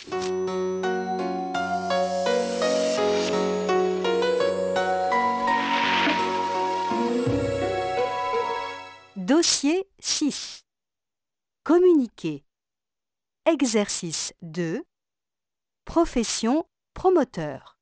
Dossier 6. Communiquer. Exercice 2. Profession promoteur.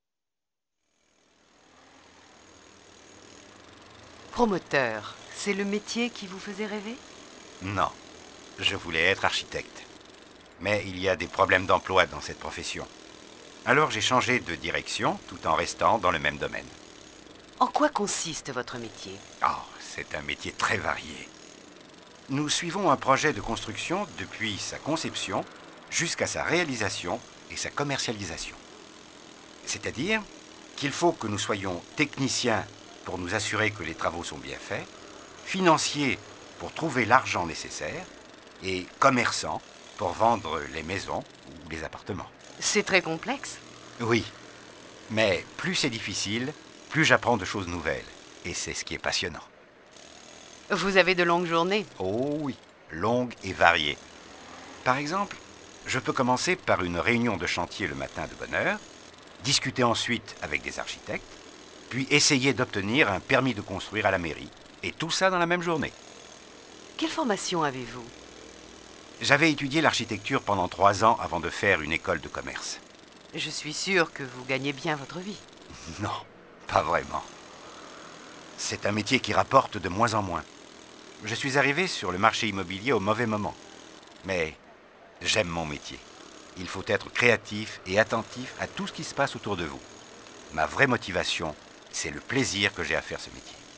Promoteur, c'est le métier qui vous faisait rêver? Non, je voulais être architecte. Mais il y a des problèmes d'emploi dans cette profession. Alors j'ai changé de direction tout en restant dans le même domaine. En quoi consiste votre métier? Oh, c'est un métier très varié. Nous suivons un projet de construction depuis sa conception jusqu'à sa réalisation et sa commercialisation. C'est-à-dire qu'il faut que nous soyons techniciens pour nous assurer que les travaux sont bien faits, financiers pour trouver l'argent nécessaire et commerçants pour vendre les maisons ou les appartements. C'est très complexe. Oui, mais plus c'est difficile, plus j'apprends de choses nouvelles. Et c'est ce qui est passionnant. Vous avez de longues journées. Oh oui, longues et variées. Par exemple, je peux commencer par une réunion de chantier le matin de bonne heure, discuter ensuite avec des architectes, puis essayer d'obtenir un permis de construire à la mairie. Et tout ça dans la même journée. Quelle formation avez-vous? J'avais étudié l'architecture pendant 3 ans avant de faire une école de commerce. Je suis sûre que vous gagnez bien votre vie. Non, pas vraiment. C'est un métier qui rapporte de moins en moins. Je suis arrivé sur le marché immobilier au mauvais moment. Mais j'aime mon métier. Il faut être créatif et attentif à tout ce qui se passe autour de vous. Ma vraie motivation, c'est le plaisir que j'ai à faire ce métier.